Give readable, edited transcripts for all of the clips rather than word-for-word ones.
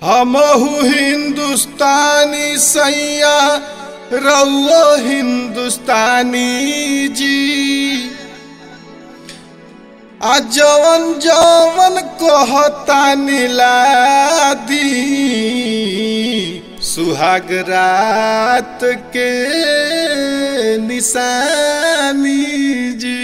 हमहू हिंदुस्तानी सैया रउओ हिंदुस्तानी जी। आ जवन जवन कहतानी लादी सुहाग रात के निशानी जी।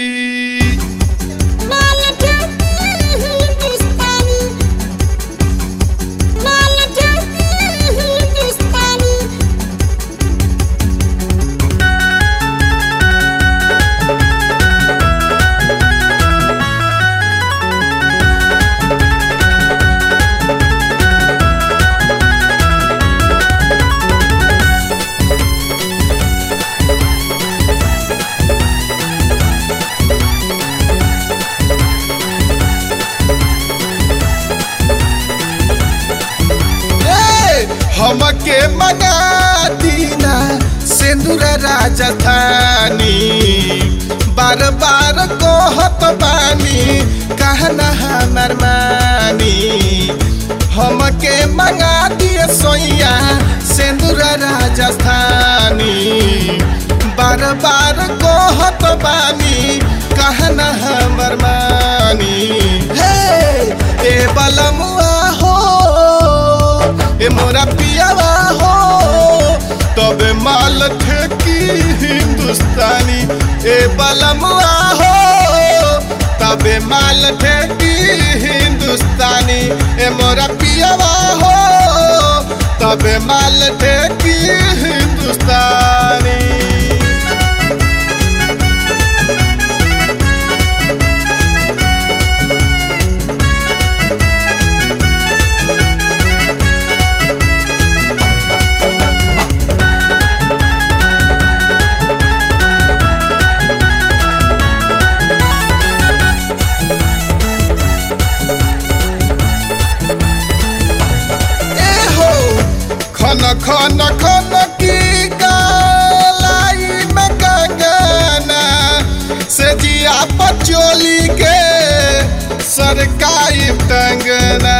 हमके मना दीना सिंदूर राजधानी बार बार कहत बानी कहना हमार मानी। हमके मंगा दिए सोइया सिंदूर राजधानी बार बार कहत बानी कहना हमार मानी। हे ए बलमुआ हो ए मोरा पियावा हो तबे माल ठेकी हिंदुस्तानी। ए बलमुआ हो तबे माल ठेकी हिंदुस्तानी। ए मोरा पियावा हो तबे माल ठेकी हिंदुस्तानी। खन खन की गलाई में कंगना से जिया पचोली के सरकाई टंगना।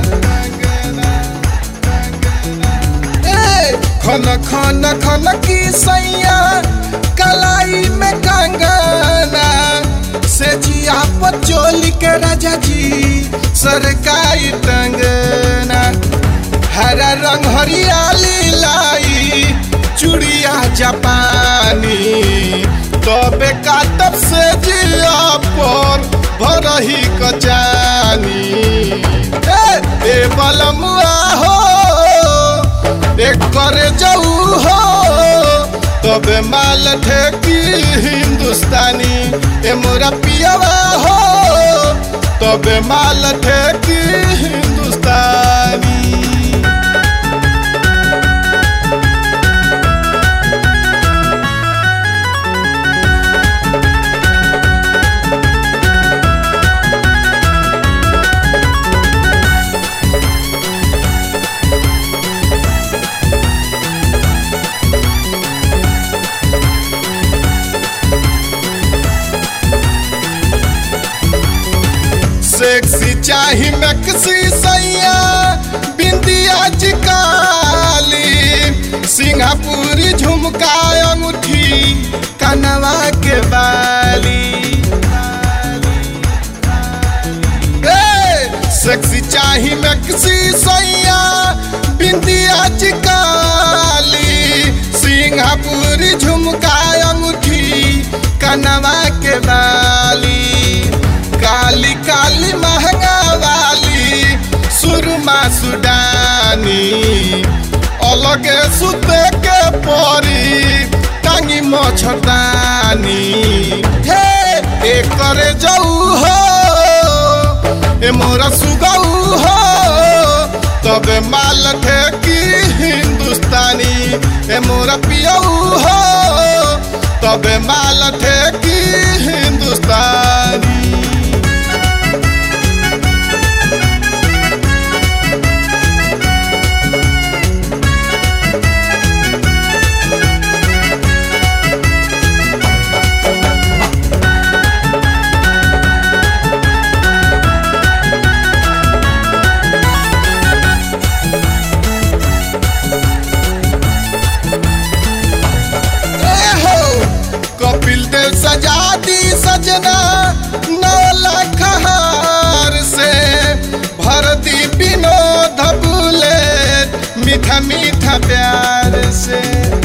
खन खन खन की सैया कलाई में कंगना से जिया पचोली के राजा जी सरकाई टंगना। हरा रंग हरियाली लाई चूड़िया जापानी तबे काटब से जिया पर भरही कचानी। ए बलमुआ हो एक करे जाऊ हो तबे माल ठेकी हिंदुस्तानी। ए मोरा पियावा हो तबे माल ठेकी हिंदुस्तानी। सेक्सी चाही मैक्सी सैया बिंदिया चिकाली सिंगापुरी झुमका अंगूठी कनवा के बाली। सेक्सी चाही मैक्सी सैया बिंदिया चिकाली सिंगापुरी झुमका अंगूठी कनवा के बाली। काली काली महंगा वाली सुरमा सुडानी अलगे सुते के परी टांगी मछतानी। हे एक करे जाऊ हो ए मोरा सुगाऊ हो तबे माल ठेकी हिंदुस्तानी। ए मोरा पियाऊ हो तबे माल ठेकी हिंदुस्तानी। मीठा प्यार से।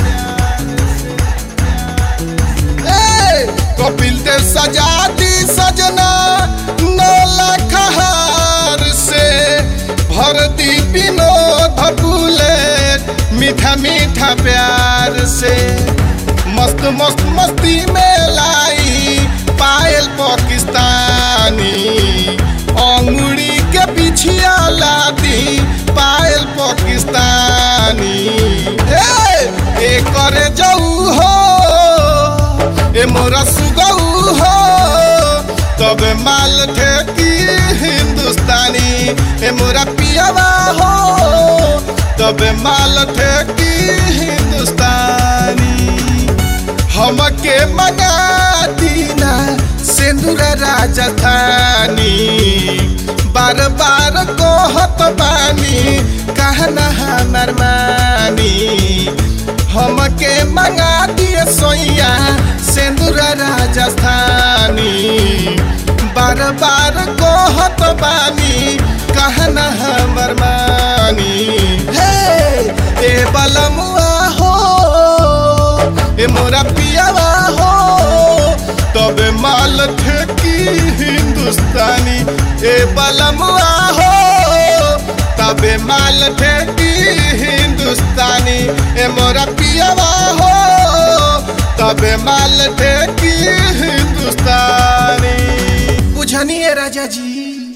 कपिल देव सजा दी सजना 9 लाख हार से, भर दी विनोद बुलेट मीठा मीठा प्यार से। मस्त मस्त मस्ती में लाई पायल पाकिस्तानी, अंगुड़ी के पिछिया लादी पायल पाकिस्तानी। ए करे जाऊ हो ए मोरा सुगऊ हो, तब माल ठेकी हिंदुस्तानी। ए मोरा पियावा हो तब माल ठेकी हिंदुस्तानी। हमके मंगा दीना सिंदूर राजधानी, बार बार कहत बानी कहना हमर मानी। हमके मंगा दिए सोइया सिंदूर राजधानी, बार बार कहत बानी कहना हमर मानी। ए बलमुआ हो ए मोरा पियावा हो, तब माल ठेकी हिंदुस्तानी। ए बलमुआ हो तब माल ठेकी हिंदुस्तानी। ए मोरा पियावा हो तब माल ठेकी हिंदुस्तानी। बुझनिए राजा जी।